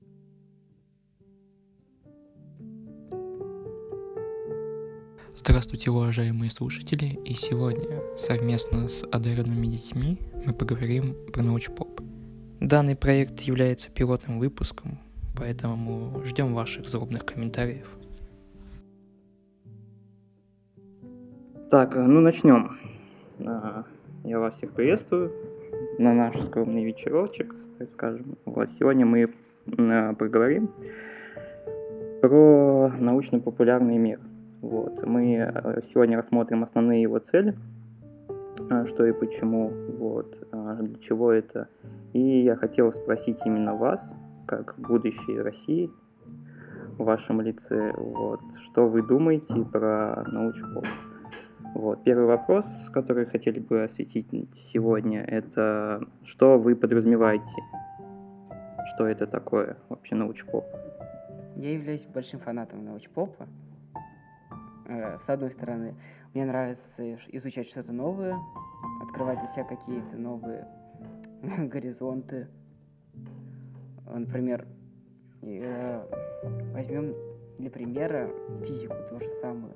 Здравствуйте, уважаемые слушатели, и сегодня совместно с одаренными детьми мы поговорим про научпоп. Данный проект является пилотным выпуском, поэтому ждем ваших злобных комментариев. Так, начнем. Я вас всех приветствую на наш скромный вечерочек, так скажем. Сегодня мы поговорим про научно-популярный мир. Мы сегодня рассмотрим основные его цели, что и почему, для чего это. И я хотел спросить именно вас, как будущее России, в вашем лице, что вы думаете про научпоп. Первый вопрос, который хотели бы осветить сегодня, это что вы подразумеваете, что это такое вообще научпоп? Я являюсь большим фанатом научпопа. С одной стороны, мне нравится изучать что-то новое, открывать для себя какие-то новые горизонты. Например, возьмем для примера физику, то же самое.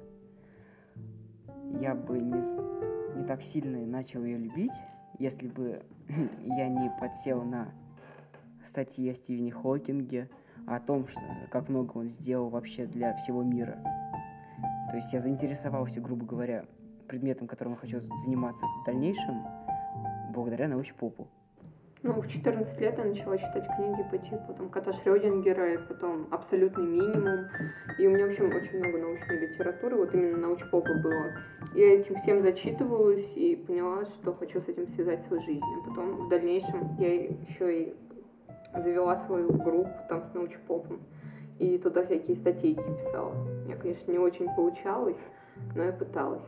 Я бы не так сильно начал ее любить, если бы я не подсел на статьи о Стивене Хокинге, о том, как много он сделал вообще для всего мира. То есть я заинтересовался, грубо говоря, предметом, которым я хочу заниматься в дальнейшем, благодаря научпопу. В 14 лет я начала читать книги по типу Кота Шрёдингера и потом «Абсолютный минимум». И у меня, в общем, очень много научной литературы, именно научпопа было. Я этим всем зачитывалась и поняла, что хочу с этим связать свою жизнь. А потом в дальнейшем я еще и завела свою группу с научпопом. И туда всякие статейки писала. Я, конечно, не очень получалось, но я пыталась.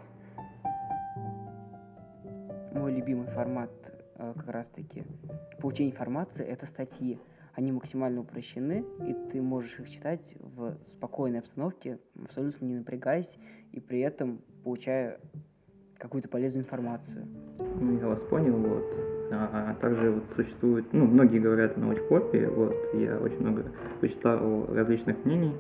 Мой любимый формат как раз-таки получения информации — это статьи. Они максимально упрощены, и ты можешь их читать в спокойной обстановке, абсолютно не напрягаясь, и при этом получая какую-то полезную информацию. Я вас понял, также существует, многие говорят о научпопе, я очень много почитал различных мнений,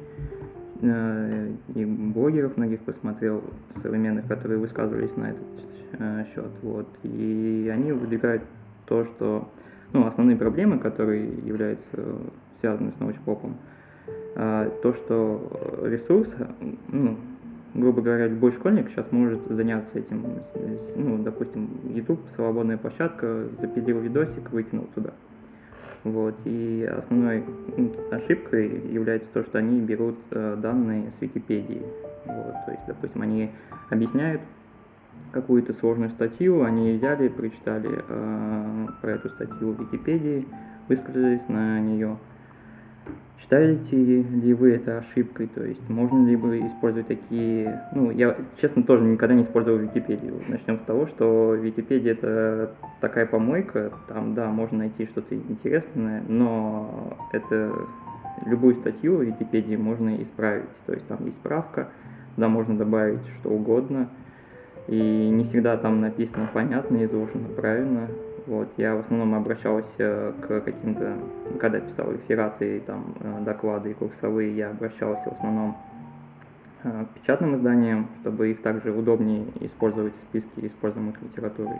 и блогеров многих посмотрел, современных, которые высказывались на этот счет, и они выдвигают то, что, основные проблемы, которые являются связаны с научпопом, то, что ресурс, грубо говоря, любой школьник сейчас может заняться этим, допустим, YouTube, свободная площадка, запилил видосик, выкинул туда. И основной ошибкой является то, что они берут данные с Википедии. То есть, допустим, они объясняют какую-то сложную статью, они взяли, прочитали про эту статью в Википедии, высказались на нее. Считаете ли вы это ошибкой? То есть можно ли бы использовать такие... я, честно, тоже никогда не использовал Википедию. Начнем с того, что Википедия — это такая помойка, там, да, можно найти что-то интересное, но это любую статью в Википедии можно исправить. То есть там есть справка, туда можно добавить что угодно, и не всегда там написано понятно, изложено правильно. Я в основном обращался к каким-то, когда писал рефераты, доклады и курсовые, я обращался в основном к печатным изданиям, чтобы их также удобнее использовать в списке используемых литературы.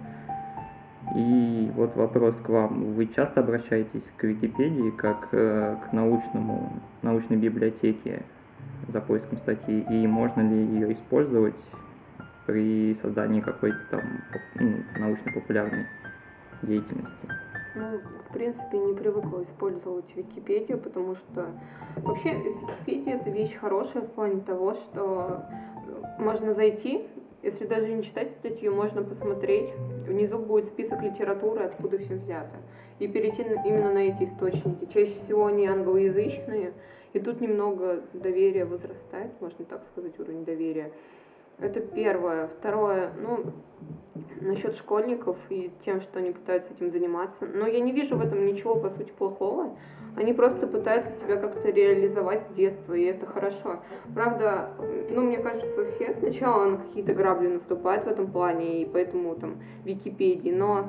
И вопрос к вам. Вы часто обращаетесь к Википедии как к научной библиотеке за поиском статьи, и можно ли ее использовать при создании какой-то научно-популярной деятельности? В принципе, не привыкла использовать Википедию, потому что вообще Википедия — это вещь хорошая в плане того, что можно зайти, если даже не читать статью, можно посмотреть, внизу будет список литературы, откуда все взято, и перейти именно на эти источники. Чаще всего они англоязычные, и тут немного доверия возрастает, можно так сказать, уровень доверия. Это первое. Второе, насчет школьников и тем, что они пытаются этим заниматься. Но я не вижу в этом ничего, по сути, плохого. Они просто пытаются себя как-то реализовать с детства, и это хорошо. Правда, мне кажется, все сначала на какие-то грабли наступают в этом плане, и поэтому Википедии. Но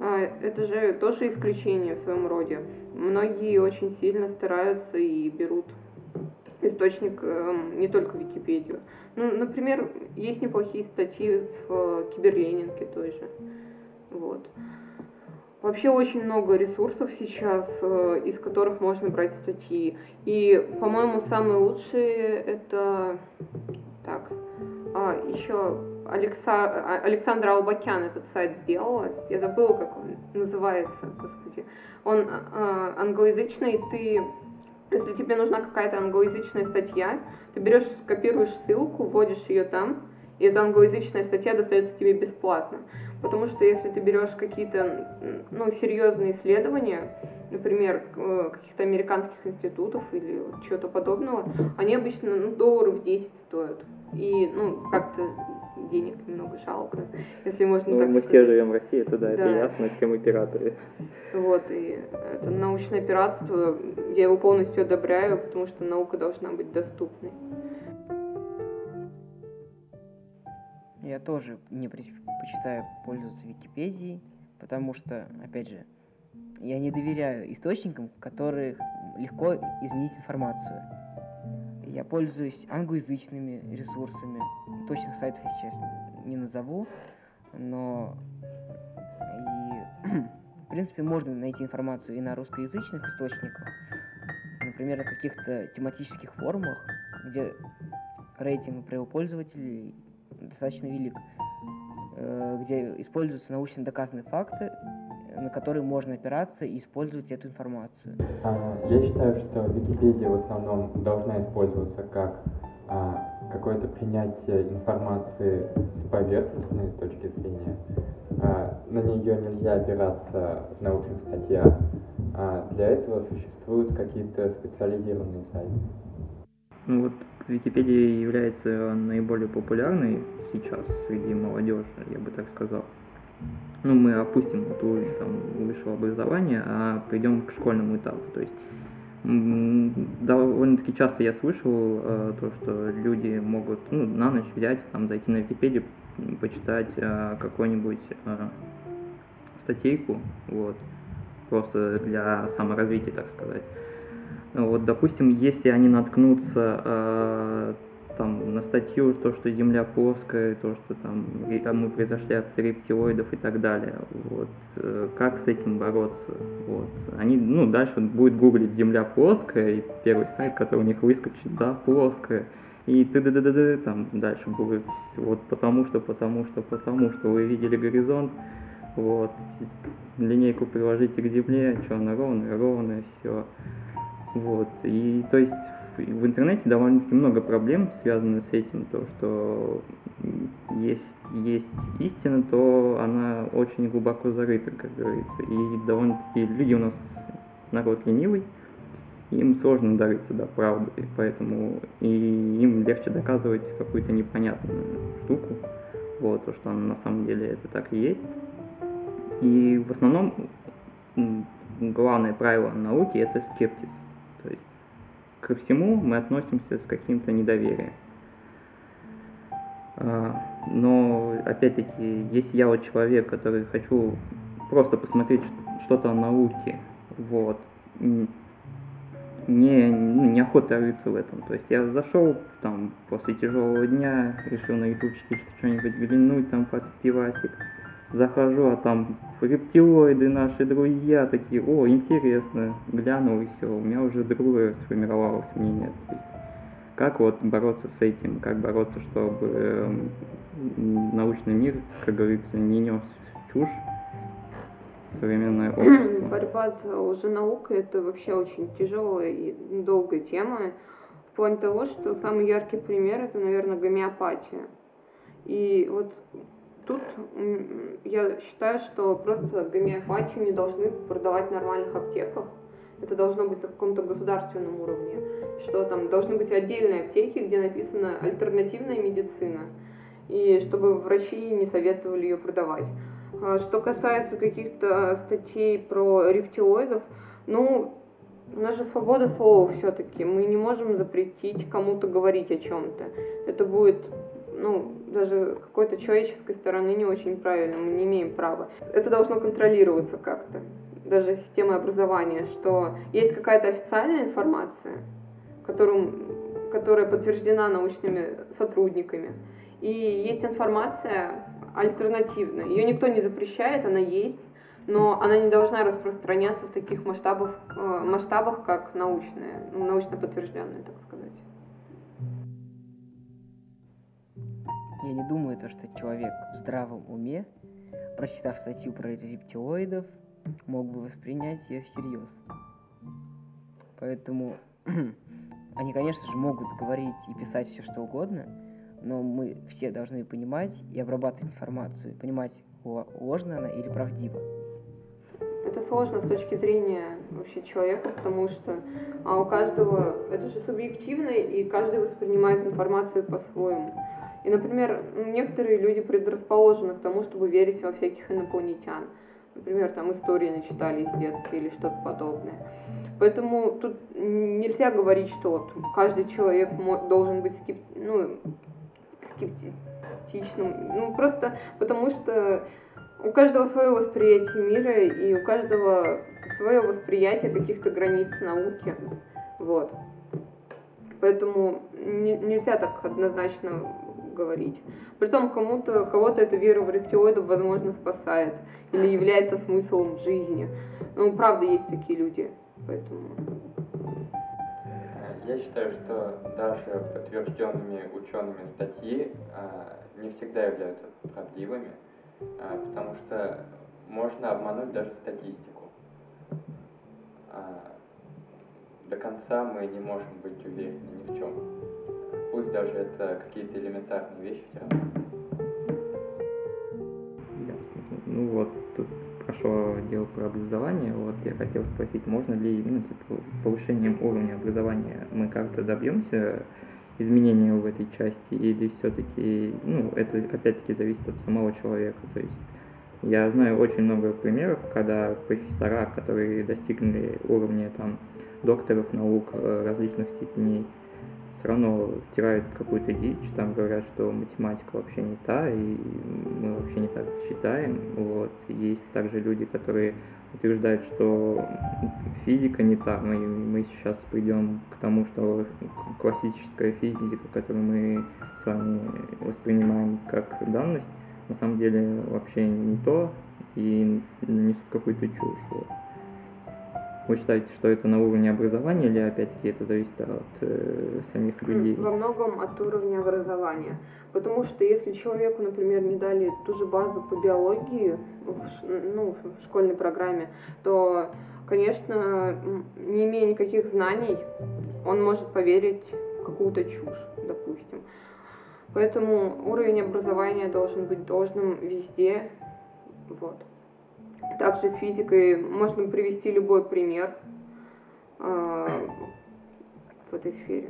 Это же тоже исключение в своем роде. Многие очень сильно стараются и берут источник не только Википедию. Ну, например, есть неплохие статьи в Киберленинке той же. Вот. Вообще очень много ресурсов сейчас, из которых можно брать статьи. И, по-моему, самые лучшие это... Так, еще Александра Албакян этот сайт сделала. Я забыла, как он называется, господи. Он англоязычный, если тебе нужна какая-то англоязычная статья, ты берешь, копируешь ссылку, вводишь ее там, и эта англоязычная статья достается тебе бесплатно. Потому что если ты берешь какие-то серьезные исследования, например, каких-то американских институтов или чего-то подобного, они обычно долларов 10 стоят. И, как-то денег немного жалко, если можно так мы сказать. все живем в России, это да, это Да. ясно, чем операторы. Вот, и это научное пиратство, я его полностью одобряю, потому что наука должна быть доступной. Я тоже не предпочитаю пользоваться Википедией, потому что, опять же, я не доверяю источникам, в которых легко изменить информацию. Я пользуюсь англоязычными ресурсами, точных сайтов я сейчас не назову, но в принципе можно найти информацию и на русскоязычных источниках, например, на каких-то тематических форумах, где рейтинг правопользователей достаточно велик, где используются научно доказанные факты, на которые можно опираться и использовать эту информацию. Я считаю, что Википедия в основном должна использоваться как какое-то принятие информации с поверхностной точки зрения. На нее нельзя опираться в научных статьях. Для этого существуют какие-то специализированные сайты. Википедия является наиболее популярной сейчас среди молодежи, я бы так сказал. Мы опустим уровень высшего образования, а придем к школьному этапу. То есть довольно-таки часто я слышал то, что люди могут на ночь взять, зайти на Википедию, почитать какую-нибудь статейку, просто для саморазвития, так сказать. Допустим, если они наткнутся на статью, то, что Земля плоская, то, что мы произошли от рептилоидов и так далее. Как с этим бороться? Они, дальше будут гуглить «Земля плоская», и первый сайт, который у них выскочит, да, плоская. И дальше будет, потому что вы видели горизонт, линейку приложите к Земле, что она ровная, все. И то есть в интернете довольно-таки много проблем, связанных с этим, то, что есть истина, то она очень глубоко зарыта, как говорится. И довольно-таки люди у нас народ ленивый, им сложно дорыться до правды, поэтому и им легче доказывать какую-то непонятную штуку, то, что она на самом деле это так и есть. И в основном главное правило науки — это скепсис. То есть ко всему мы относимся с каким-то недоверием. Но, опять-таки, если я человек, который хочу просто посмотреть что-то о науке, неохота рыться в этом. То есть я зашел после тяжелого дня, решил на ютубчике что-нибудь глянуть, под пивасик. Захожу, а там рептилоиды наши друзья такие: о, интересно, глянул, и все, у меня уже другое сформировалось мнение. То есть, как бороться с этим, как бороться, чтобы научный мир, как говорится, не нес чушь в современное общество. Борьба за лженаукой — это вообще очень тяжелая и долгая тема, в плане того, что самый яркий пример — это, наверное, гомеопатия. И тут я считаю, что просто гомеопатию не должны продавать в нормальных аптеках. Это должно быть на каком-то государственном уровне. Что должны быть отдельные аптеки, где написано «альтернативная медицина». И чтобы врачи не советовали ее продавать. Что касается каких-то статей про рептилоидов, у нас же свобода слова все-таки. Мы не можем запретить кому-то говорить о чем-то. Это будет, даже с какой-то человеческой стороны не очень правильно, мы не имеем права. Это должно контролироваться как-то, даже системой образования, что есть какая-то официальная информация, которая подтверждена научными сотрудниками, и есть информация альтернативная. Ее никто не запрещает, она есть, но она не должна распространяться в таких масштабах, как научная, научно подтвержденная, так сказать. Я не думаю, что человек в здравом уме, прочитав статью про рептилоидов, мог бы воспринять ее всерьез. Поэтому они, конечно же, могут говорить и писать все, что угодно, но мы все должны понимать и обрабатывать информацию, понимать, ложна она или правдива. Это сложно с точки зрения вообще человека, потому что у каждого, это же субъективно, и каждый воспринимает информацию по-своему. И, например, некоторые люди предрасположены к тому, чтобы верить во всяких инопланетян. Например, там истории начитали с детства или что-то подобное. Поэтому тут нельзя говорить, что вот каждый человек должен быть скептичным. Просто потому что у каждого свое восприятие мира, и у каждого свое восприятие каких-то границ науки. Вот. Поэтому нельзя так однозначно говорить. Притом кого-то эта вера в рептилоидов, возможно, спасает или является смыслом жизни. Ну, правда, есть такие люди. Поэтому... Я считаю, что даже подтвержденными учеными статьи не всегда являются правдивыми, потому что можно обмануть даже статистику. До конца мы не можем быть уверены ни в чем. Пусть даже это какие-то элементарные вещи все равно. Ясно. Ну вот, тут прошло дело про образование. Вот я хотел спросить, можно ли, повышением уровня образования мы как-то добьемся изменения в этой части, или все-таки, это опять-таки зависит от самого человека. То есть я знаю очень много примеров, когда профессора, которые достигли уровня докторов наук различных степеней, все равно втирают какую-то дичь, говорят, что математика вообще не та, и мы вообще не так считаем. Вот. Есть также люди, которые утверждают, что физика не та. Мы сейчас придем к тому, что классическая физика, которую мы с вами воспринимаем как данность, на самом деле вообще не то, и несут какую-то чушь. Вот. Вы считаете, что это на уровне образования, или опять-таки это зависит от самих людей? Во многом от уровня образования. Потому что если человеку, например, не дали ту же базу по биологии в школьной программе, то, конечно, не имея никаких знаний, он может поверить в какую-то чушь, допустим. Поэтому уровень образования должен быть должным везде. Вот. Также с физикой можно привести любой пример в этой сфере.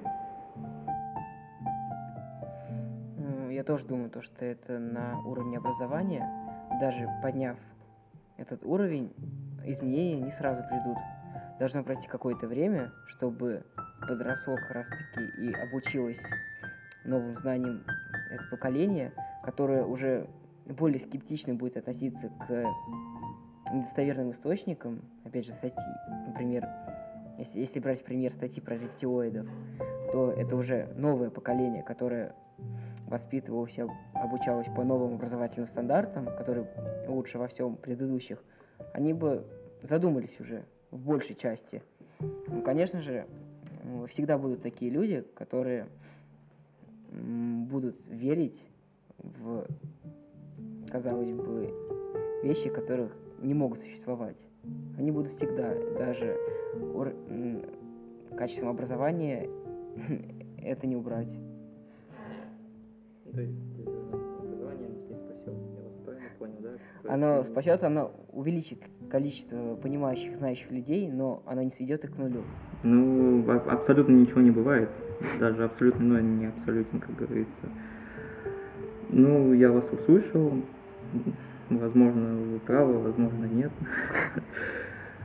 Я тоже думаю, что это на уровне образования, даже подняв этот уровень, изменения не сразу придут. Должно пройти какое-то время, чтобы подросло как раз-таки и обучилось новым знаниям это поколение, которое уже более скептично будет относиться к недостоверным источникам, опять же, статьи. Например, если брать пример статьи про рептилоидов, то это уже новое поколение, которое воспитывалось и обучалось по новым образовательным стандартам, которые лучше во всем предыдущих, они бы задумались уже в большей части. Конечно же, всегда будут такие люди, которые будут верить в, казалось бы, вещи, которых не могут существовать. Они будут всегда, даже качеством образования это не убрать. То есть образование нас не спасет, я вас правильно понял, да? Оно спасет, оно увеличит количество понимающих, знающих людей, но оно не сведет их к нулю. Абсолютно ничего не бывает. Даже абсолютно, но не абсолютно, как говорится. Я вас услышал. Возможно, вы правы, возможно, нет.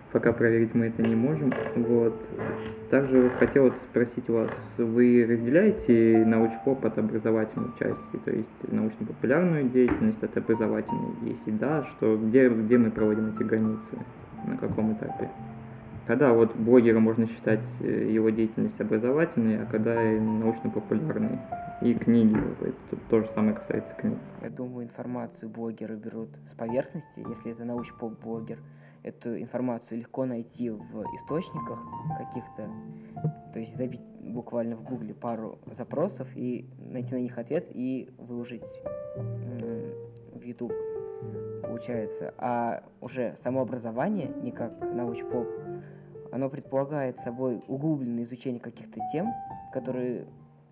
пока проверить мы это не можем. Вот. Также хотел вот спросить вас, вы разделяете научпоп от образовательной части, то есть научно-популярную деятельность от образовательной? Если да, что где мы проводим эти границы, на каком этапе? Когда вот блогера можно считать его деятельность образовательной, а когда научно-популярной? И книги, это то же самое касается книг. Я думаю, информацию блогеры берут с поверхности. Если это научпоп-блогер, эту информацию легко найти в источниках каких-то. То есть забить буквально в гугле пару запросов и найти на них ответ и выложить в YouTube, получается. А уже само образование, не как научпоп, оно предполагает собой углубленное изучение каких-то тем, которые,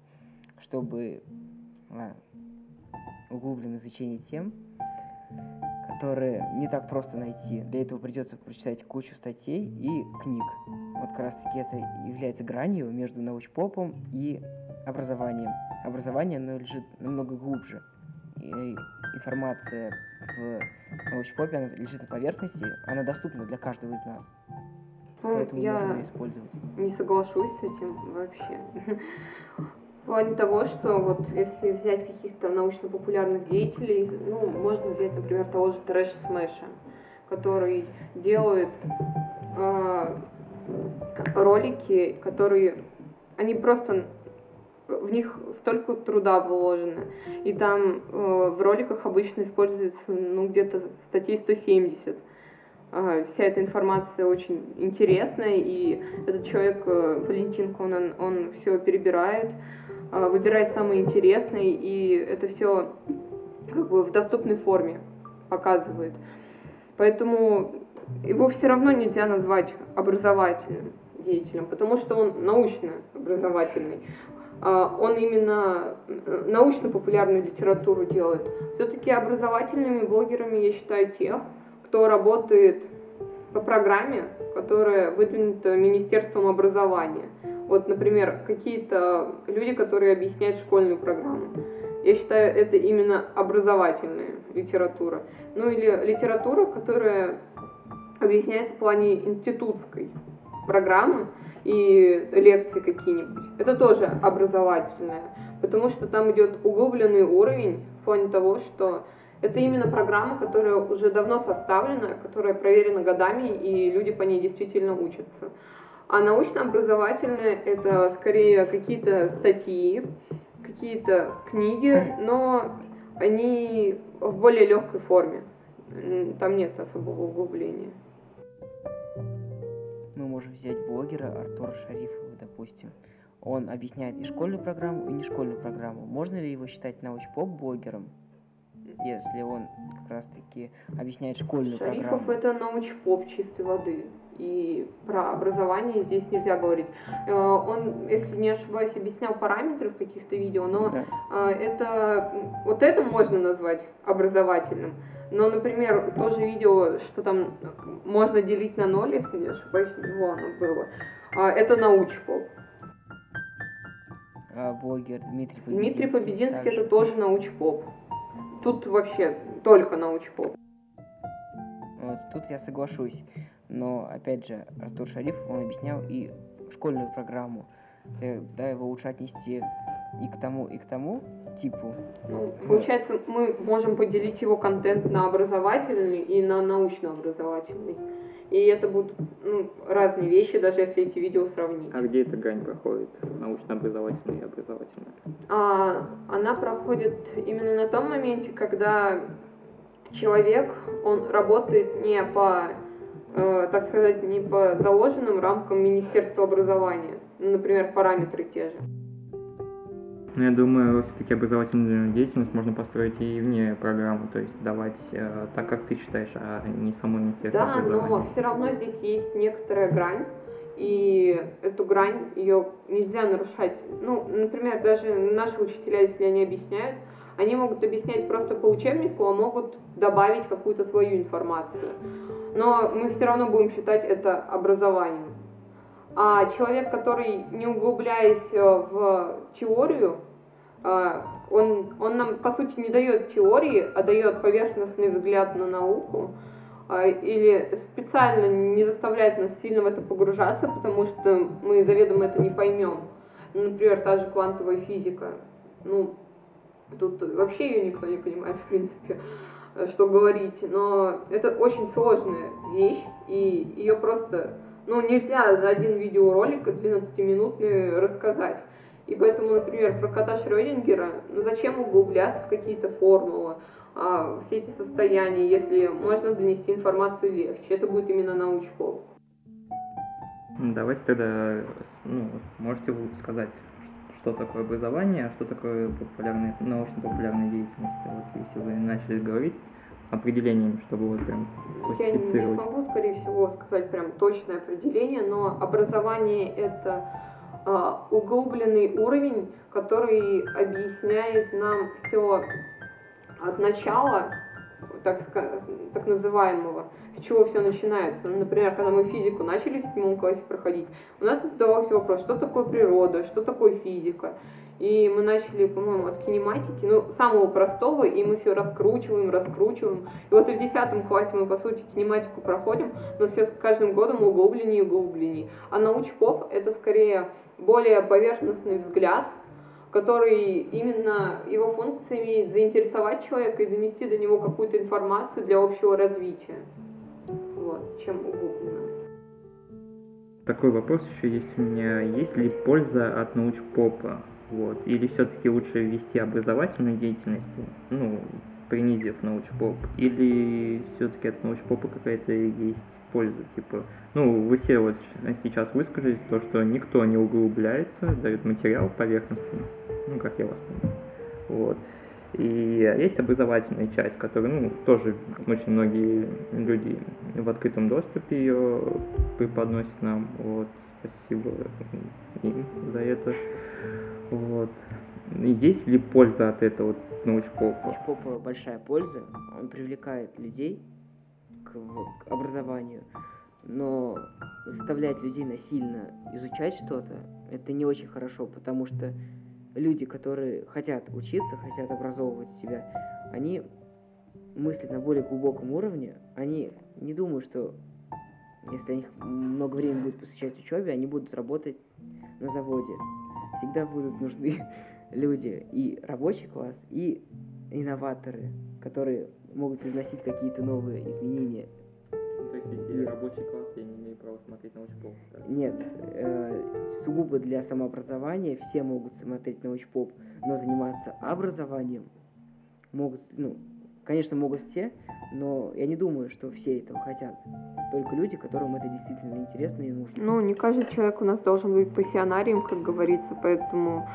углубленное изучение тем, которые не так просто найти. Для этого придется прочитать кучу статей и книг. Вот как раз таки это является гранью между научпопом и образованием. Образование, оно лежит намного глубже. И информация в научпопе, она лежит на поверхности, она доступна для каждого из нас. Поэтому я можем ее использовать. не соглашусь с этим вообще. В плане того, что вот если взять каких-то научно-популярных деятелей, можно взять, например, того же Трэш Смэша, который делает ролики, которые, они просто, в них столько труда вложено, и там в роликах обычно используется, где-то статей 170. Вся эта информация очень интересная, и этот человек, Валентин Конан, он все перебирает, выбирает самые интересные, и это все в доступной форме показывает. Поэтому его все равно нельзя назвать образовательным деятелем, потому что он научно-образовательный. Он именно научно-популярную литературу делает. Все-таки образовательными блогерами я считаю тех, кто работает по программе, которая выдвинута Министерством образования. Вот, например, какие-то люди, которые объясняют школьную программу. Я считаю, это именно образовательная литература. Или литература, которая объясняется в плане институтской программы и лекции какие-нибудь. Это тоже образовательная, потому что там идет углубленный уровень в плане того, что это именно программа, которая уже давно составлена, которая проверена годами, и люди по ней действительно учатся. А научно-образовательная — это скорее какие-то статьи, какие-то книги, но они в более легкой форме. Там нет особого углубления. Мы можем взять блогера Артура Шарифова, допустим. Он объясняет и школьную программу, и нешкольную программу. Можно ли его считать научпоп-блогером, если он как раз-таки объясняет школьную Шарифов программу? Это научпоп чистой воды. И про образование здесь нельзя говорить. Он, если не ошибаюсь, объяснял параметры в каких-то видео, но это можно назвать образовательным. Но, например, тоже видео, что там можно делить на 0, если не ошибаюсь, у него оно было. Это научпоп. Блогер Дмитрий Побединский. Дмитрий Побединский это тоже научпоп. Тут вообще только научпоп. Вот тут я соглашусь. Но, опять же, Артур Шарифов, он объяснял и школьную программу. Тогда его лучше отнести и к тому типу. Получается, мы можем поделить его контент на образовательный и на научно-образовательный. И это будут разные вещи, даже если эти видео сравнить. А где эта грань проходит? Научно-образовательная и образовательная? Она проходит именно на том моменте, когда человек, он работает не по, так сказать, не по заложенным рамкам Министерства образования. Например, параметры те же. Я думаю, все-таки образовательную деятельность можно построить и вне программы, то есть давать так, как ты считаешь, а не само Министерство образования. Да, но все равно здесь есть некоторая грань, и эту грань, ее нельзя нарушать. Например, даже наши учителя, если они объясняют, они могут объяснять просто по учебнику, а могут добавить какую-то свою информацию. Но мы все равно будем считать это образованием. А человек, который, не углубляясь в теорию, он нам, по сути, не дает теории, а дает поверхностный взгляд на науку, или специально не заставляет нас сильно в это погружаться, потому что мы заведомо это не поймем. Ну, например, та же квантовая физика. Ну, тут вообще ее никто не понимает, в принципе, что говорить. Но это очень сложная вещь, и ее просто, нельзя за один видеоролик 12-минутный рассказать. И поэтому, например, про кота Шрёдингера, зачем углубляться в какие-то формулы, все эти состояния, если можно донести информацию легче. Это будет именно научпоп. Давайте тогда, можете вы сказать, что такое образование, а что такое научно-популярная деятельность? Вот если вы начали говорить определением, чтобы вот прям Я не классифицировать. смогу, скорее всего, сказать прям точное определение, но образование — это углубленный уровень, который объясняет нам все от начала, так называемого, с чего все начинается. Например, когда мы физику начали в 7 классе проходить, у нас задавался вопрос, что такое природа, что такое физика. И мы начали, по-моему, от кинематики, самого простого, и мы все раскручиваем. И вот и в 10 классе мы, по сути, кинематику проходим, но все с каждым годом углубленнее. А научпоп — это скорее более поверхностный взгляд, который именно его функция имеет заинтересовать человека и донести до него какую-то информацию для общего развития. Вот, чем углубленно. Такой вопрос еще есть у меня. Есть ли польза от научпопа? Вот. Или все-таки лучше вести образовательную деятельность, принизив научпоп? Или все-таки от научпопа какая-то есть польза? Типа, вы все вот сейчас высказались, то, что никто не углубляется, дает материал поверхностный, как я вас понял. Вот. И есть образовательная часть, которую, тоже очень многие люди в открытом доступе ее преподносят нам. Вот. Спасибо им за это. Вот. И есть ли польза от этого научпопа? Научпопа большая польза, он привлекает людей к образованию, но заставлять людей насильно изучать что-то, это не очень хорошо, потому что люди, которые хотят учиться, хотят образовывать себя, они мыслят на более глубоком уровне, они не думают, что если они много времени будут посвящать учебе, они будут работать на заводе. Всегда будут нужны люди, и рабочий класс, и инноваторы, которые могут привносить какие-то новые изменения. То есть, если рабочий класс, я не имею права смотреть научпоп? Да? Нет, сугубо для самообразования все могут смотреть научпоп, но заниматься образованием могут, конечно, могут все, но я не думаю, что все этого хотят. Только люди, которым это действительно интересно и нужно. Не каждый человек у нас должен быть пассионарием, как говорится, поэтому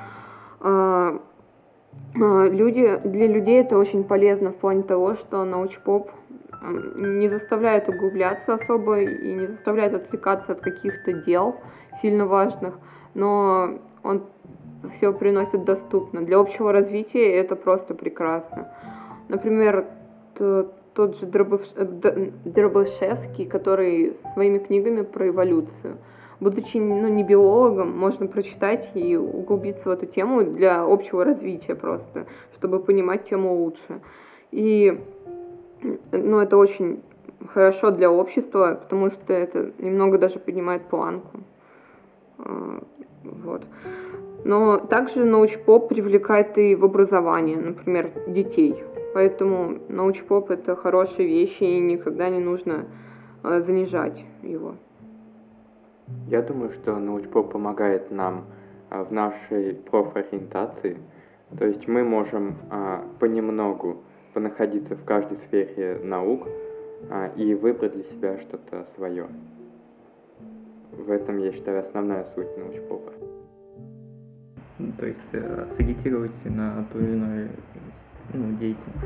для людей это очень полезно в плане того, что научпоп не заставляет углубляться особо и не заставляет отвлекаться от каких-то дел сильно важных, но он все приносит доступно. Для общего развития это просто прекрасно. Например, тот же Дробышевский, который своими книгами про эволюцию. Будучи не биологом, можно прочитать и углубиться в эту тему для общего развития просто, чтобы понимать тему лучше. И это очень хорошо для общества, потому что это немного даже поднимает планку. Вот. Но также научпоп привлекает и в образование, например, детей. Поэтому научпоп — это хорошая вещь, и никогда не нужно занижать его. Я думаю, что научпоп помогает нам в нашей профориентации. То есть мы можем понемногу понаходиться в каждой сфере наук и выбрать для себя что-то свое. В этом, я считаю, основная суть научпопа. То есть сагитировать на ту или иную деятельность.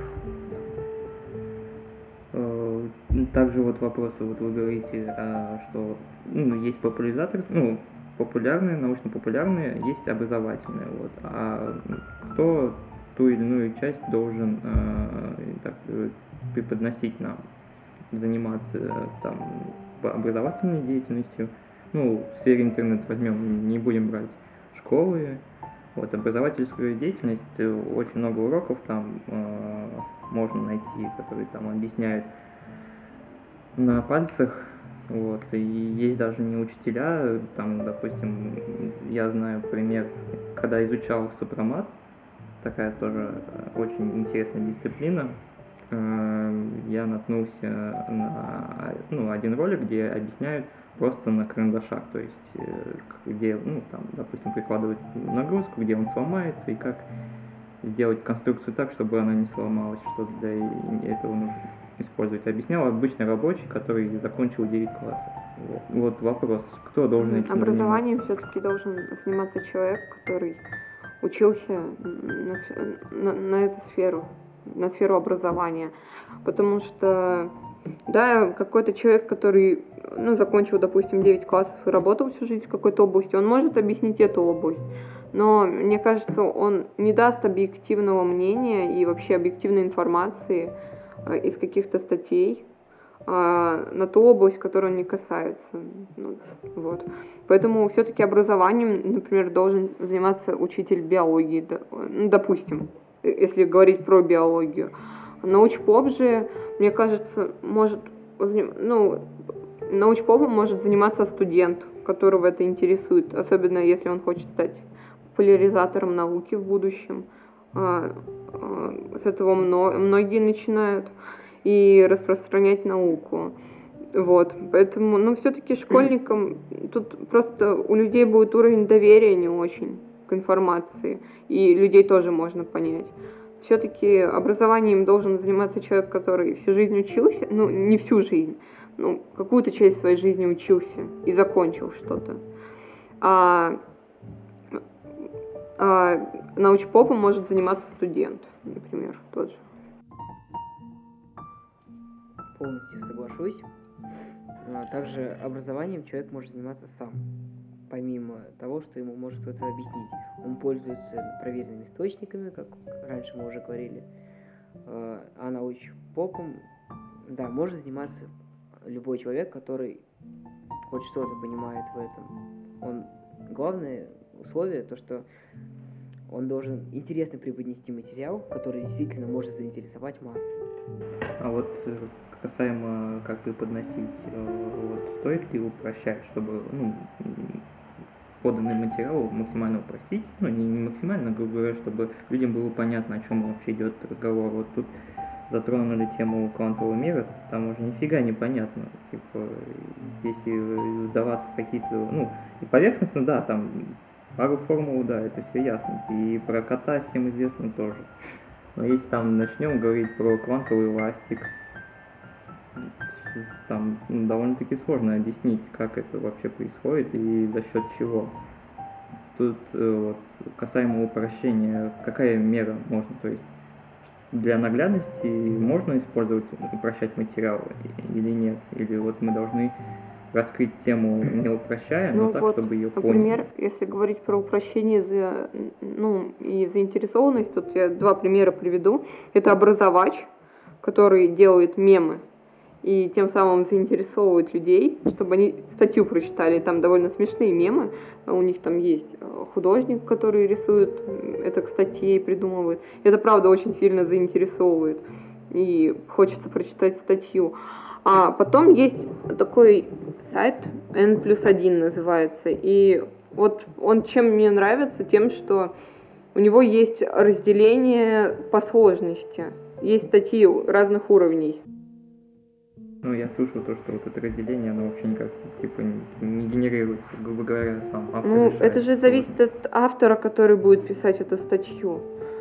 Также вот вопросы, вы говорите, что есть популяризаторы, популярные, научно-популярные, есть образовательные. Вот. А кто ту или иную часть должен преподносить нам, заниматься образовательной деятельностью? В сфере интернета возьмем, не будем брать школы. Вот, образовательскую деятельность, очень много уроков там можно найти, которые там объясняют на пальцах. Вот. И есть даже не учителя, там, допустим, я знаю пример, когда изучал сопромат, такая тоже очень интересная дисциплина, я наткнулся на один ролик, где объясняют просто на карандашах, то есть где, там, допустим, прикладывают нагрузку, где он сломается и как сделать конструкцию так, чтобы она не сломалась, что для этого нужно использовать. Объяснял обычный рабочий, который закончил 9 классов. Вот вопрос, кто должен этим Образованием заниматься? все-таки должен заниматься человек, который учился на эту сферу, на сферу образования. Потому что, да, какой-то человек, который закончил, допустим, 9 классов и работал всю жизнь в какой-то области, он может объяснить эту область. Но, мне кажется, он не даст объективного мнения и вообще объективной информации из каких-то статей на ту область, которую он не касается. Вот. Поэтому все-таки образованием, например, должен заниматься учитель биологии, допустим, если говорить про биологию. Научпоп же, мне кажется, научпопом может заниматься студент, которого это интересует, особенно если он хочет стать популяризатором науки в будущем. С этого многие начинают и распространять науку. Вот. Поэтому, все-таки школьникам тут просто у людей будет уровень доверия не очень к информации, и людей тоже можно понять. Все-таки образованием должен заниматься человек, который всю жизнь учился, не всю жизнь, какую-то часть своей жизни учился и закончил что-то. А научпопом может заниматься студент, например, тот же. Полностью соглашусь. Также образованием человек может заниматься сам, помимо того, что ему может кто-то объяснить. Он пользуется проверенными источниками, как раньше мы уже говорили. А научпопом, да, может заниматься любой человек, который хоть что-то понимает в этом. Главное условие, то, что он должен интересно преподнести материал, который действительно может заинтересовать массы. А вот касаемо, как преподносить, стоит ли упрощать, чтобы поданный материал максимально упростить, не максимально, грубо говоря, чтобы людям было понятно, о чем вообще идет разговор. Вот тут затронули тему квантового мира, там уже нифига не понятно, если вдаваться в какие-то, и поверхностно, да, там пару формул, да, это все ясно, и про кота всем известно тоже. Но если там начнем говорить про квантовый эластик, там довольно-таки сложно объяснить, как это вообще происходит и за счет чего. Тут касаемо упрощения, какая мера можно, то есть для наглядности можно использовать, упрощать материал или нет? Или мы должны раскрыть тему не упрощая, но так, чтобы ее поняли. Например, если говорить про упрощение и заинтересованность, тут я 2 примера приведу. Это образовач, который делает мемы и тем самым заинтересовывает людей, чтобы они статью прочитали. Там довольно смешные мемы. У них там есть художник, который рисует это к статье и придумывает. Это, правда, очень сильно заинтересовывает. И хочется прочитать статью. А потом есть такой сайт N+1 называется. И вот он чем мне нравится, тем, что у него есть разделение по сложности. Есть статьи разных уровней. Я слышал то, что это разделение, оно вообще никак не генерируется, грубо говоря, сам автор решает. Это же зависит от автора, который будет писать эту статью.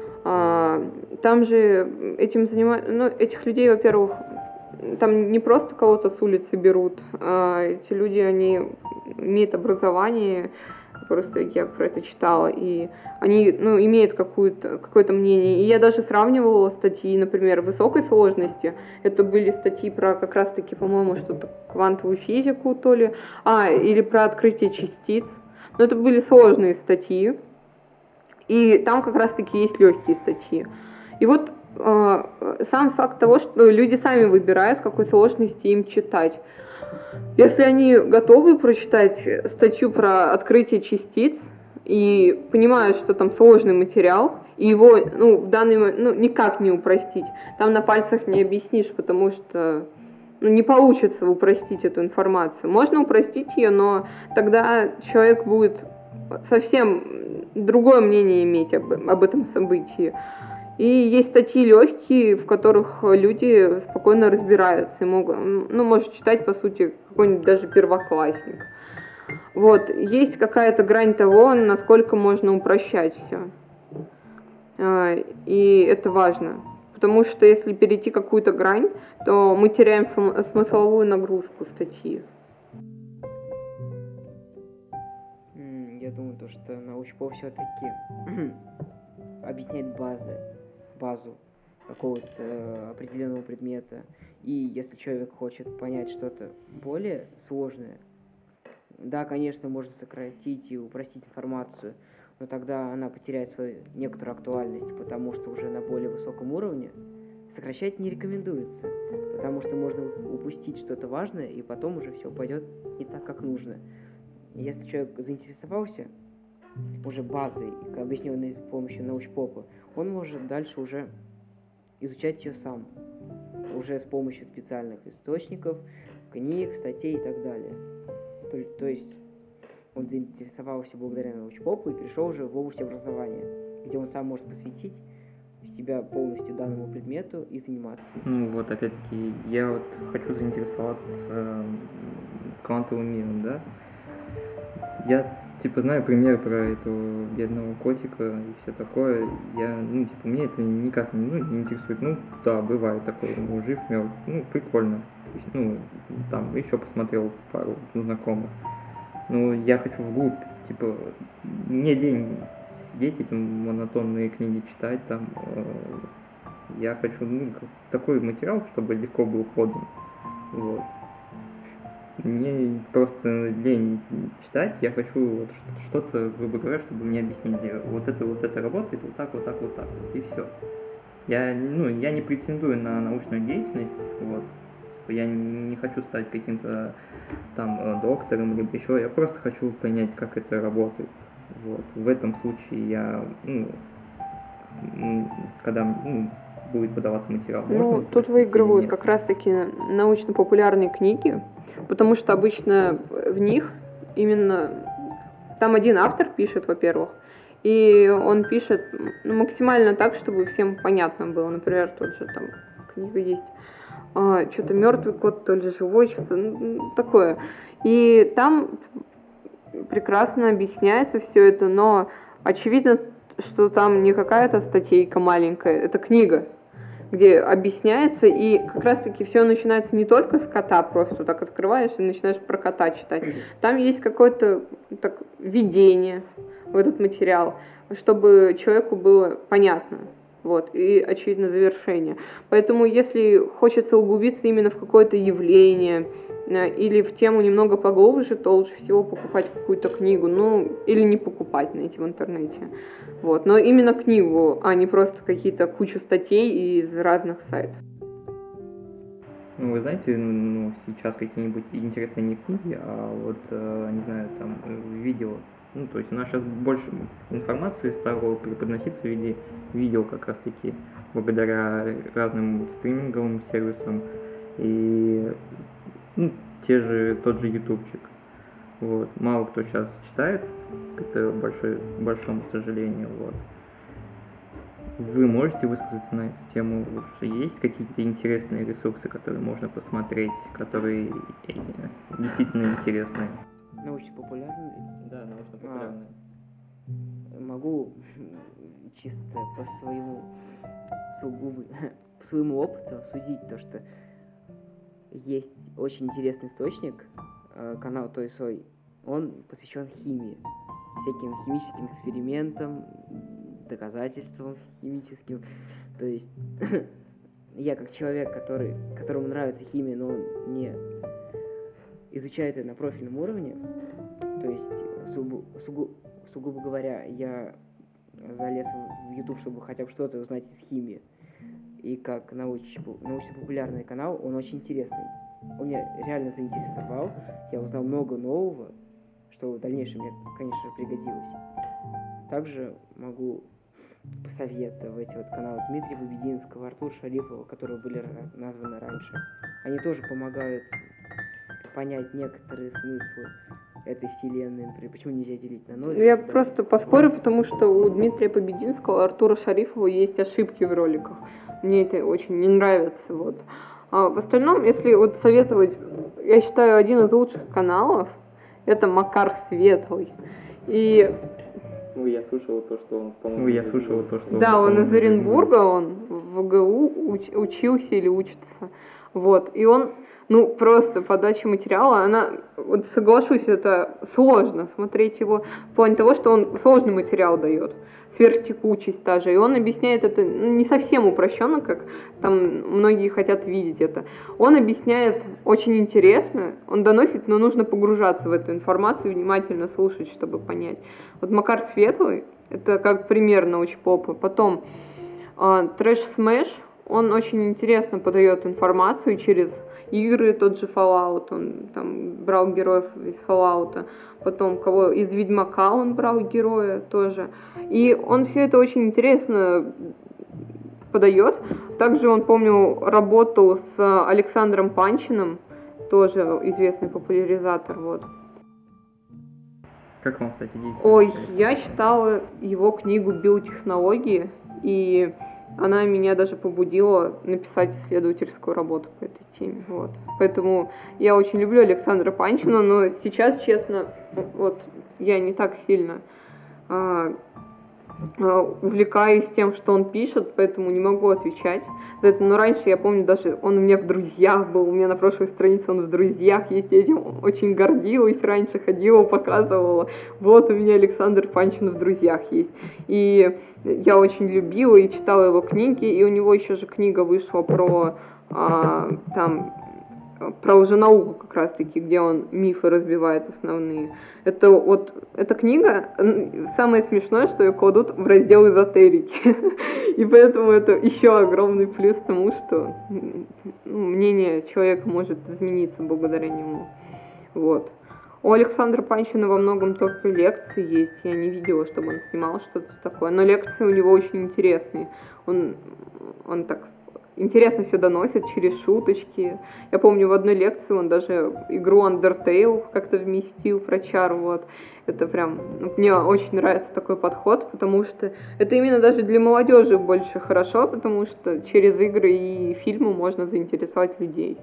Там же этим занимаются, этих людей, во-первых, там не просто кого-то с улицы берут, а эти люди, они имеют образование, просто я про это читала, и они, имеют какое-то мнение. И я даже сравнивала статьи, например, высокой сложности. Это были статьи про как раз-таки, по-моему, что-то квантовую физику, то ли, или про открытие частиц. Но это были сложные статьи, и там как раз-таки есть легкие статьи. И вот сам факт того, что люди сами выбирают, в какой сложности им читать. Если они готовы прочитать статью про открытие частиц и понимают, что там сложный материал, и его в данный момент никак не упростить, там на пальцах не объяснишь, потому что не получится упростить эту информацию. Можно упростить ее, но тогда человек будет совсем другое мнение иметь об этом событии. И есть статьи легкие, в которых люди спокойно разбираются и могут, может читать, по сути, какой-нибудь даже первоклассник. Вот, есть какая-то грань того, насколько можно упрощать все. И это важно. Потому что если перейти какую-то грань, то мы теряем смысловую нагрузку статьи. Я думаю, что научпоп все-таки объясняет базу какого-то определенного предмета. И если человек хочет понять что-то более сложное, да, конечно, можно сократить и упростить информацию, но тогда она потеряет свою некоторую актуальность, потому что уже на более высоком уровне сокращать не рекомендуется, потому что можно упустить что-то важное, и потом уже все пойдет не так, как нужно. Если человек заинтересовался уже базой, объясненной с помощью научпопа, он может дальше уже изучать ее сам, уже с помощью специальных источников, книг, статей и так далее. То есть он заинтересовался благодаря научпопу и перешел уже в область образования, где он сам может посвятить себя полностью данному предмету и заниматься. Вот опять-таки, я вот хочу заинтересоваться квантовым миром, да. Я, знаю пример про этого бедного котика и все такое. Мне это никак не интересует. Да, бывает такое, жив, мертв. Прикольно. Там еще посмотрел пару знакомых. Я хочу вглубь, мне лень сидеть, эти монотонные книги читать, я хочу, такой материал, чтобы легко был подан, вот. Мне просто лень читать, я хочу что-то, грубо говоря, чтобы мне объяснили, вот это работает, вот так, и все. Я не претендую на научную деятельность, вот. Я не хочу стать каким-то доктором, либо еще, я просто хочу понять, как это работает. Вот. В этом случае я, когда будет подаваться материал, можно тут выигрывают как раз-таки научно-популярные книги, потому что обычно в них именно там один автор пишет, во-первых, и он пишет максимально так, чтобы всем понятно было. Например, тот же книга есть. Что-то мертвый кот, то ли живой, что-то такое. И там прекрасно объясняется все это, но очевидно, что там не какая-то статейка маленькая, это книга, где объясняется, и как раз-таки все начинается не только с кота, просто так открываешь и начинаешь про кота читать. Там есть какое-то введение в этот материал, чтобы человеку было понятно. Вот, и, очевидно, завершение. Поэтому, если хочется углубиться именно в какое-то явление или в тему немного поглубже, то лучше всего покупать какую-то книгу, или не покупать, найти в интернете. Вот, но именно книгу, а не просто какие-то кучу статей из разных сайтов. Вы знаете, сейчас какие-нибудь интересные не книги, а не знаю, видео. То есть у нас сейчас больше информации стало преподноситься в виде видео как раз-таки благодаря разным стриминговым сервисам и тот же ютубчик. Вот. Мало кто сейчас читает, это большому сожалению. Вот. Вы можете высказаться на эту тему? Есть какие-то интересные ресурсы, которые можно посмотреть, которые действительно интересные? Научно-популярные? Да, научно-популярные. Могу чисто по своему опыту судить то, что есть очень интересный источник, канал Той Сой. Он посвящен химии, всяким химическим экспериментам, доказательствам химическим. То есть я как человек, которому нравится химия, но он не изучает ее на профильном уровне, то есть сугубо говоря, я залез в YouTube, чтобы хотя бы что-то узнать из химии. И как научно-популярный канал, он очень интересный. Он меня реально заинтересовал. Я узнал много нового, что в дальнейшем мне, конечно, пригодилось. Также могу посоветовать вот каналы Дмитрия Побединского, Артура Шарифова, которые были названы раньше. Они тоже помогают понять некоторые смыслы этой вселенной, например, почему нельзя делить на ноль. Я просто поспорю, потому что у Дмитрия Побединского, Артура Шарифова есть ошибки в роликах. Мне это очень не нравится. Вот. А в остальном, если вот советовать, я считаю, один из лучших каналов, это Макар Светлый. И Я слышал то, что он, по-моему... да, он из Оренбурга, он в ГУ учился или учится. Вот. И он, просто подача материала, вот соглашусь, это сложно смотреть его в плане того, что он сложный материал дает, сверхтекучесть та же, и он объясняет это не совсем упрощенно, как там многие хотят видеть это. Он объясняет очень интересно, он доносит, но нужно погружаться в эту информацию, внимательно слушать, чтобы понять. Вот Макар Светлый, это как пример научпопа. Потом Трэш Смэш, он очень интересно подает информацию через игры, тот же Fallout, он там брал героев из Fallout, потом из Ведьмака он брал героя тоже. И он все это очень интересно подает. Также он, помню, работал с Александром Панчиным, тоже известный популяризатор, вот. Как вам, кстати, деятельность? Ой, я читала его книгу «Биотехнологии», и она меня даже побудила написать исследовательскую работу по этой теме. Вот. Поэтому я очень люблю Александра Панчина, но сейчас, честно, вот я не так сильно увлекаюсь тем, что он пишет, поэтому не могу отвечать за это. Но раньше, я помню, даже он у меня в друзьях был, у меня на прошлой странице он в друзьях есть, я этим очень гордилась, раньше ходила, показывала, вот у меня Александр Панчин в друзьях есть. И я очень любила и читала его книги, и у него еще же книга вышла про лженауку как раз-таки, где он мифы разбивает основные. Эта книга, самое смешное, что ее кладут в раздел эзотерики. И поэтому это еще огромный плюс тому, что мнение человека может измениться благодаря нему. Вот. У Александра Панчина во многом только лекции есть. Я не видела, чтобы он снимал что-то такое. Но лекции у него очень интересные. Он так интересно все доносит через шуточки. Я помню, в одной лекции он даже игру Undertale как-то вместил про чар. Вот. Это прям... Мне очень нравится такой подход, потому что это именно даже для молодежи больше хорошо, потому что через игры и фильмы можно заинтересовать людей.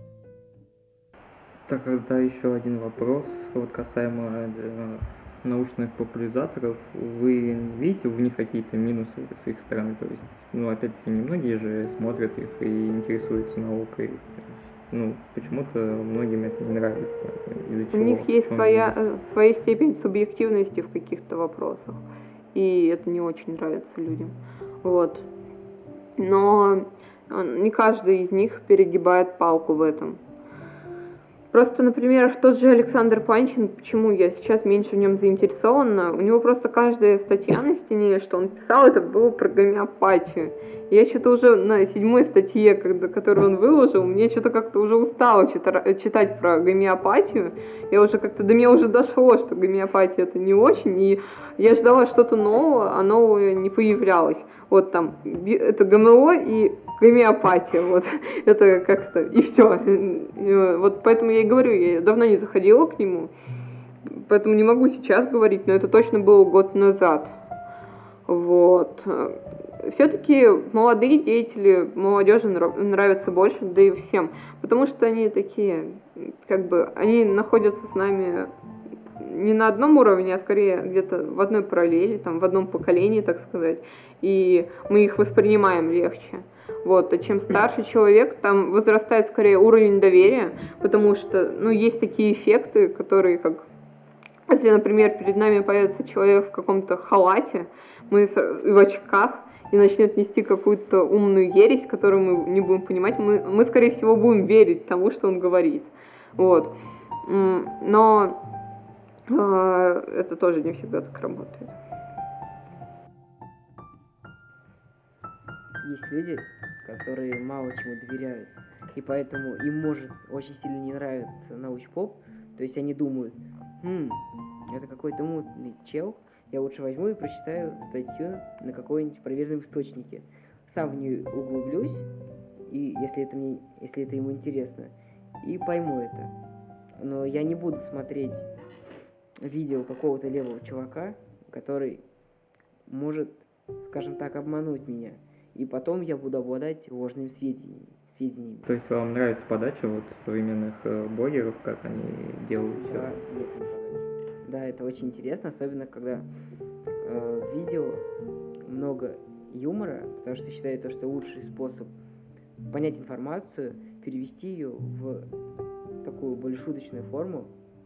Так, тогда еще один вопрос, вот касаемо научных популяризаторов. Вы видите в них какие-то минусы с их стороны? То есть, опять-таки, немногие же смотрят их и интересуются наукой. Почему-то многим это не нравится. У них есть своя степень субъективности в каких-то вопросах, и это не очень нравится людям. Вот. Но не каждый из них перегибает палку в этом. Просто, например, тот же Александр Панчин, почему я сейчас меньше в нем заинтересована, у него просто каждая статья на стене, что он писал, это было про гомеопатию. Я что-то уже на 7-й статье, которую он выложил, мне что-то как-то уже устало читать про гомеопатию. Я уже как-то, до меня уже дошло, что гомеопатия это не очень, и я ждала что-то нового, а нового не появлялось. Вот там, это ГМО и гомеопатия, вот, это как-то, и все. Вот поэтому я и говорю, я давно не заходила к нему, поэтому не могу сейчас говорить, но это точно было год назад. Вот. Все-таки молодые деятели, молодежи нравятся больше, да и всем, потому что они такие, они находятся с нами не на одном уровне, а скорее где-то в одной параллели, там, в одном поколении, так сказать, и мы их воспринимаем легче. Вот, а чем старше человек, там возрастает скорее уровень доверия, потому что, есть такие эффекты, которые если, например, перед нами появится человек в каком-то халате, и в очках, и начнет нести какую-то умную ересь, которую мы не будем понимать, мы скорее всего, будем верить тому, что он говорит. Вот. Но это тоже не всегда так работает. Есть люди, которые мало чему доверяют, и поэтому им может очень сильно не нравиться научпоп, то есть они думают, это какой-то мутный чел я лучше возьму и прочитаю статью на какой-нибудь проверенном источнике. Сам в нее углублюсь, и если это ему интересно, и пойму это. Но я не буду смотреть видео какого-то левого чувака, который может, скажем так, обмануть меня. И потом я буду обладать ложными сведениями. То есть вам нравится подача вот современных блогеров, как они делают всё? Да, да, это очень интересно, особенно когда в видео много юмора, потому что считаю то, что лучший способ понять информацию, перевести ее в такую более шуточную форму.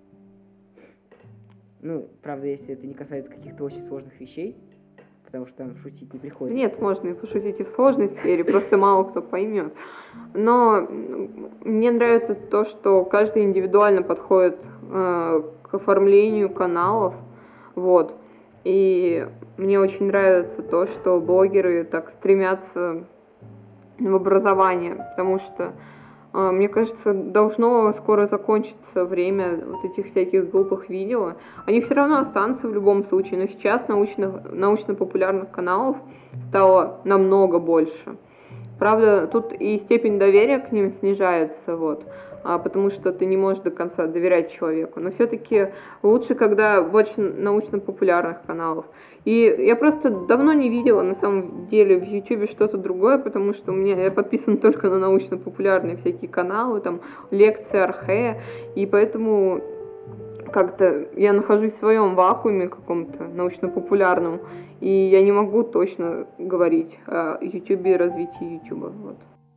Ну, правда, если это не касается каких-то очень сложных вещей, потому что там шутить не приходится. Нет, можно и пошутить и в сложной сфере, просто мало кто поймет. Но мне нравится то, что каждый индивидуально подходит к оформлению каналов, вот. И мне очень нравится то, что блогеры так стремятся в образование, потому что, мне кажется, должно скоро закончиться время вот этих всяких глупых видео. Они все равно останутся в любом случае, но сейчас научно-популярных каналов стало намного больше. Правда, тут и степень доверия к ним снижается, вот, потому что ты не можешь до конца доверять человеку. Но все-таки лучше, когда больше научно-популярных каналов. И я просто давно не видела, на самом деле, в YouTube что-то другое, потому что я подписана только на научно-популярные всякие каналы, там, лекции, архе, и поэтому как-то я нахожусь в своем вакууме каком-то научно-популярном, и я не могу точно говорить о YouTube и развитии YouTube. Вот.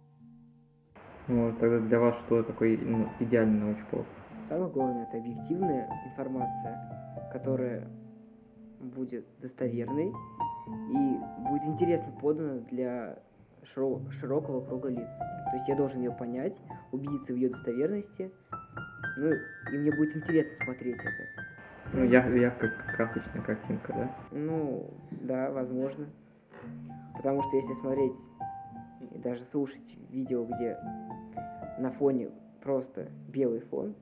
Ну, тогда для вас что такой идеальный научпоп? Самое главное — это объективная информация, которая будет достоверной и будет интересно подана для широкого круга лиц. То есть я должен ее понять, убедиться в ее достоверности, ну и мне будет интересно смотреть это. Ну, яркая красочная картинка, да? Ну, да, возможно. Потому что если смотреть и даже слушать видео, где на фоне просто белый фон,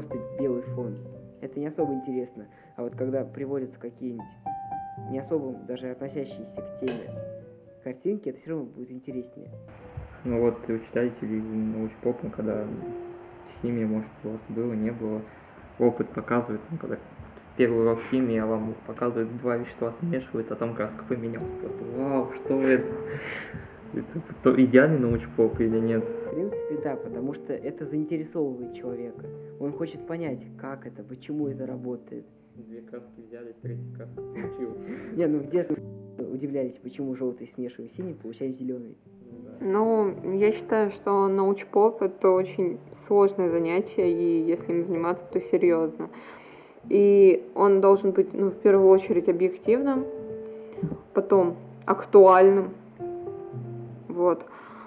это не особо интересно. А вот когда приводятся какие-нибудь не особо даже относящиеся к теме картинки, это все равно будет интереснее. Ну вот у читателей научпопа, когда химия, может, у вас было, не было, опыт показывает, когда первый урок химии, а вам показывают, два вещества смешивают, а там краска поменялась. Просто вау, что это? Это идеальный научпоп или нет? В принципе, да, потому что это заинтересовывает человека. Он хочет понять, как это, почему это работает. Две краски взяли, третья краска получилась. Не, ну в детстве удивлялись, почему желтый смешиваю с синим, получаем зеленый. Ну, я считаю, что научпоп — это очень сложное занятие, и если им заниматься, то серьезно. И он должен быть, в первую очередь, объективным, потом актуальным, вот,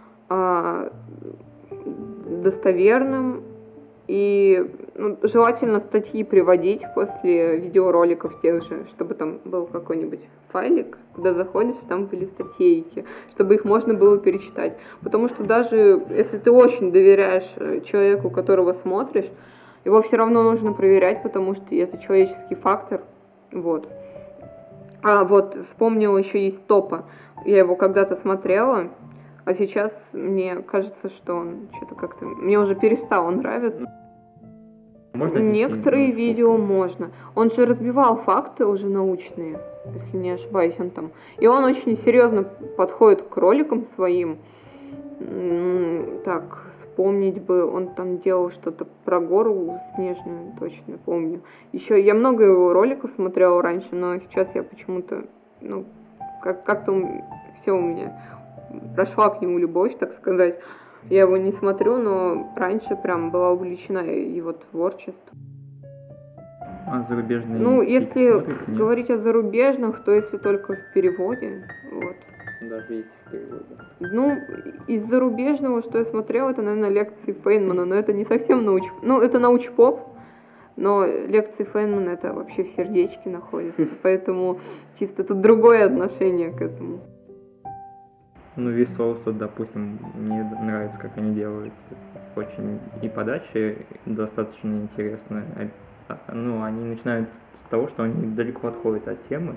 достоверным и желательно статьи приводить после видеороликов тех же, чтобы там был какой-нибудь файлик, куда заходишь, там были статейки, чтобы их можно было перечитать. Потому что даже если ты очень доверяешь человеку, которого смотришь, его все равно нужно проверять, потому что это человеческий фактор. Вот. Вот, вспомнила, еще есть Топа. Я его когда-то смотрела, а сейчас мне кажется, что он что-то как-то... Мне уже перестало нравиться. Можно Некоторые видео можно. Он же разбивал факты уже научные, если не ошибаюсь, он там. И он очень серьезно подходит к роликам своим. Так, вспомнить бы, он там делал что-то про гору снежную, точно помню. Еще я много его роликов смотрела раньше, но сейчас я почему-то, как-то все у меня прошла к нему любовь, так сказать. Я его не смотрю, но раньше прям была увлечена его творчеством. А зарубежные? Если смотрите, нет? говорить о зарубежных, то если только в переводе, вот. Даже есть в переводе. Из зарубежного, что я смотрела, это, наверное, лекции Фейнмана, но это не совсем это научпоп, но лекции Фейнмана это вообще в сердечке находится, поэтому чисто тут другое отношение к этому. Висоуса, допустим, мне нравится, как они делают. Очень и подача достаточно интересная. ну, они начинают с того, что они далеко отходят от темы,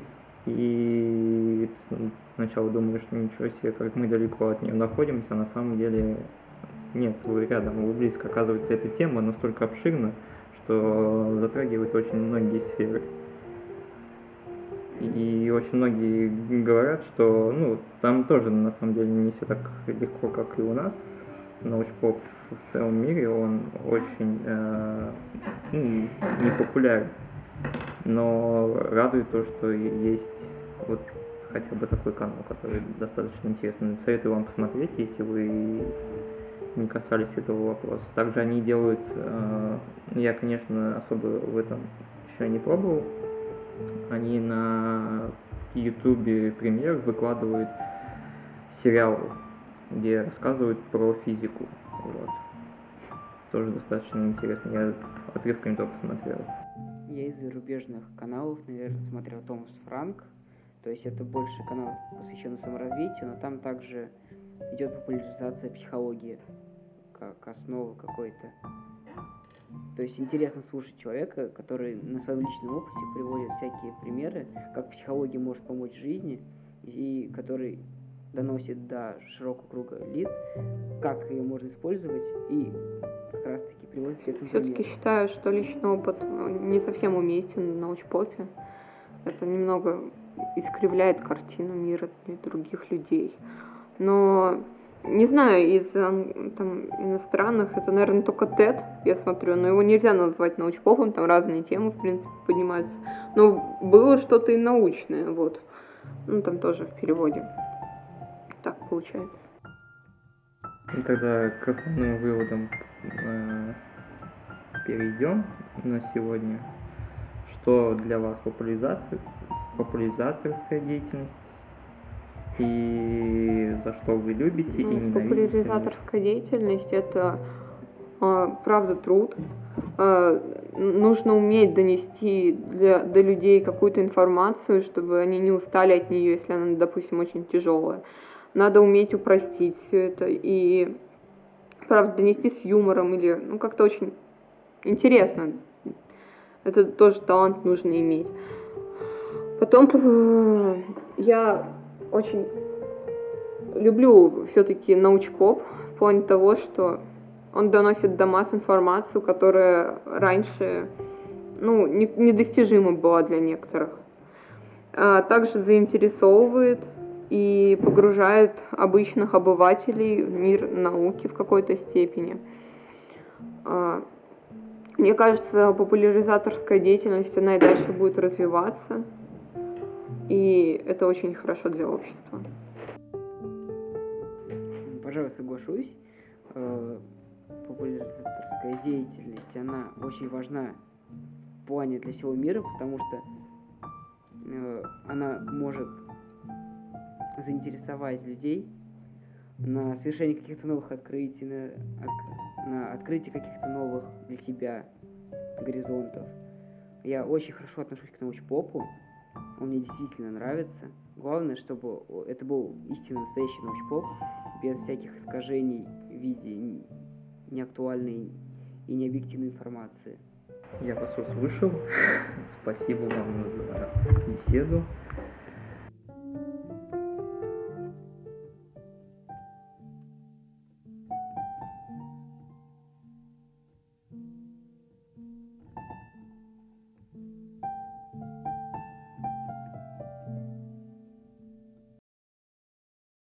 и сначала думаешь, ничего себе, как мы далеко от нее находимся, а на самом деле нет, вы рядом, вы близко. Оказывается, эта тема настолько обширна, что затрагивает очень многие сферы. И очень многие говорят, что ну, там тоже на самом деле не все так легко, как и у нас. Научпоп в целом мире, он очень не популярен. Но радует то, что есть вот хотя бы такой канал, который достаточно интересный. Советую вам посмотреть, если вы не касались этого вопроса. Также они делают, я, конечно, особо в этом еще не пробовал, они на Ютубе пример выкладывают сериал, где рассказывают про физику. Вот. Тоже достаточно интересно. Я отрывками только смотрел. Я из зарубежных каналов, наверное, смотрел Томас Франк. То есть это больше канал, посвященный саморазвитию, но там также идет популяризация психологии как основы какой-то. То есть интересно слушать человека, который на своем личном опыте приводит всякие примеры, как психология может помочь жизни, и который доносит до широкого круга лиц, как ее можно использовать, и как раз-таки приводит к этому. Все-таки считаю, что личный опыт не совсем уместен на научпопе. Это немного искривляет картину мира для других людей. Но не знаю, из там, иностранных, это, наверное, только TED, я смотрю, но его нельзя назвать научпопом, там разные темы, в принципе, поднимаются. Но было что-то и научное, вот. Ну, там тоже в переводе. Так получается. И тогда к основным выводам перейдем на сегодня. Что для вас популяризаторская деятельность? И за что вы любите и ненавидите? Популяризаторская деятельность – это, правда, труд. Нужно уметь донести до людей какую-то информацию, чтобы они не устали от нее, если она, допустим, очень тяжелая. Надо уметь упростить все это и, правда, донести с юмором или как-то очень интересно. Это тоже талант нужно иметь. Потом я очень люблю все-таки научпоп в плане того, что он доносит до масс информацию, которая раньше недостижима была для некоторых. Также заинтересовывает и погружает обычных обывателей в мир науки в какой-то степени. Мне кажется, популяризаторская деятельность, она и дальше будет развиваться, и это очень хорошо для общества. Пожалуй, соглашусь. Популяризаторская деятельность, она очень важна в плане для всего мира, потому что она может заинтересовать людей на совершение каких-то новых открытий, на открытие каких-то новых для себя горизонтов. Я очень хорошо отношусь к научпопу, он мне действительно нравится. Главное, чтобы это был истинно настоящий научпоп, без всяких искажений в виде неактуальной и необъективной информации. Я вас услышал. Спасибо вам за беседу.